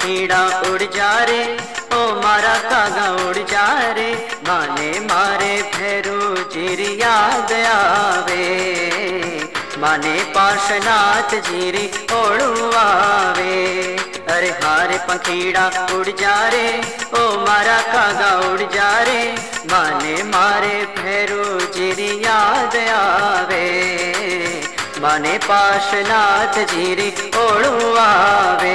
पंखीड़ा उड़ जा रे, ओ मारा कागा उड़ जा रे। माने मारे भैरू जीरी याद आवे, माने पार्श्वनाथ जीरी ओढ़ू आवे। अरे हारे पंखीड़ा उड़ जा रे, ओ मारा कागा उड़ जा रे। माने मारे भैरू जीरी याद आवे, माने पार्श्वनाथ जीरी ओढ़ू आवे।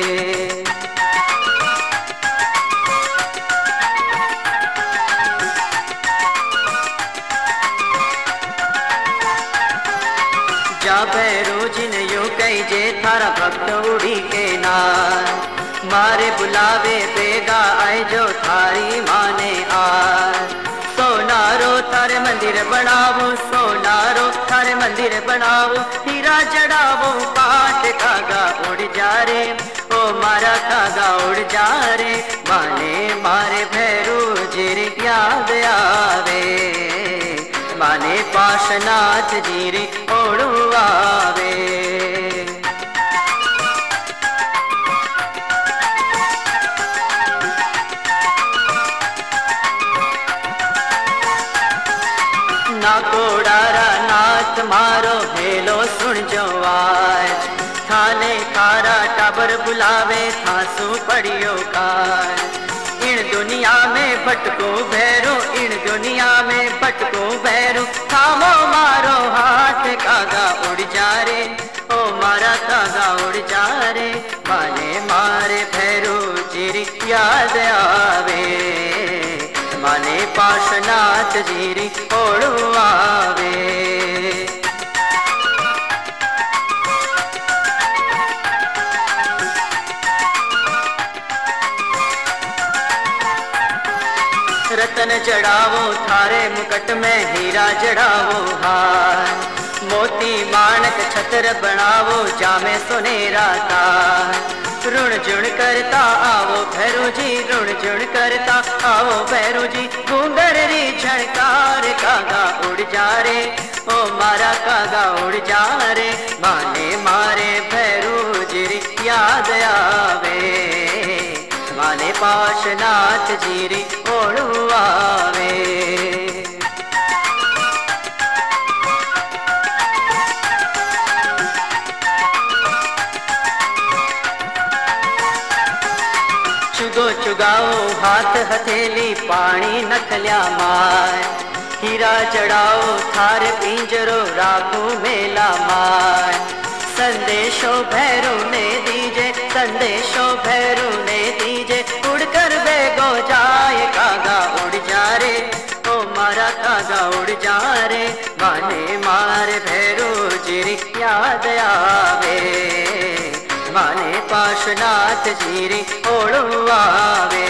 जा भैरू जिन यू कही जे थारा भक्त उड़ी के नार, मारे बुलावे बेगा आए जो थारी माने आर। सोनारो थारे मंदिर बनावो, सोनारो थारे मंदिर बनावो। हीरा जड़ावो पाट कागा उड़ जा रे, ओ मारा कागा उड़ जा रे। माने मारे भैरू जीरी याद आवे, माने पार्श्वनाथ जीरी ओढ़ू आवे। ना कोडारा नाथ मारो हेलो सुन जो आज, थाने थारा टाबर बुलावे थासू पड़ियो कार। इन दुनिया में भटको भैरो, इन दुनिया में भटको भैरो। थामो मारो हाथ कागा उड़ जा रे, ओ मारा कागा उड़ जा रे। माने मारे भैरो जीरी याद आवे, माने पार्श्वनाथ जीरी ओढ़ू आवे। रतन जड़ावो थारे मुकट में, हीरा जड़ावो हार। मोती माणक छत्र बनावो, जामे सुनेरा तार। ऋण जुण करता आवो भैरू जी, ऋण जुण करता आवो भैरू जी। घूंगर री झणकार कागा उड़ जा रे, ओ मारा कागा उड़ जा रे। माने मारे भैरू जीरी याद आवे, माने पार्श्वनाथ जीरी ओढ़ू आवे। चुगो चुगाओ हाथ हथेली, पानी नखल्या माय। हीरा चढ़ाओ थारे पिंजरो, राखू मेला माय। संदेशो भैरू ने दीजे, संदेशो भैरू ने दीजे। उड़कर बेगो जाए कागा उड़ जा रे, ओ मारा कागा उड़ जा रे। माने मारे भैरू जीरी याद आवे, माने पार्श्वनाथ जीरी ओढ़ू आवे।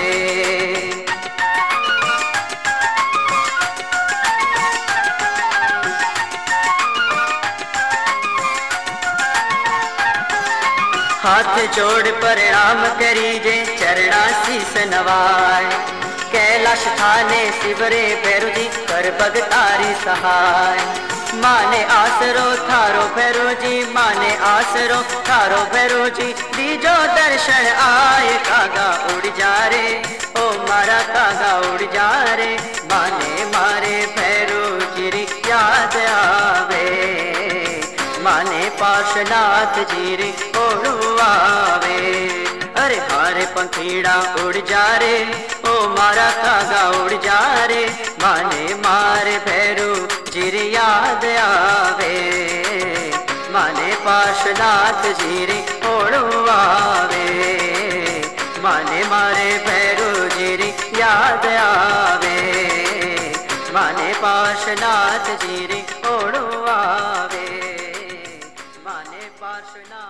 हाथ जोड़ प्रणाम करीजे, चरणा शीस नवाय। कैलाश थाने शिवरे भैरू जी, कर भगतारी सहाय। माने आसरो थारो भैरू जी, माने आसरो थारो भैरू जी। दीजो दर्शन आए कागा उड़ जा रे, ओ मारा कागा उड़ जा रे। माने मारे भैरू जीरी याद आवे, माने पार्श्वनाथ जीरी ओढ़ू आवे। अरे हारे पंखीड़ा उड़ जा रे, ओ मारा कागा उड़ जा रे। माने मारे भैरू जीरी याद आवे, माने पार्श्वनाथ जीरी ओढ़ू आवे। माने मारे भैरू जीरी याद आवे, माने पार्श्वनाथ जीरी ओढ़ू आवे। माने पार्श्वनाथ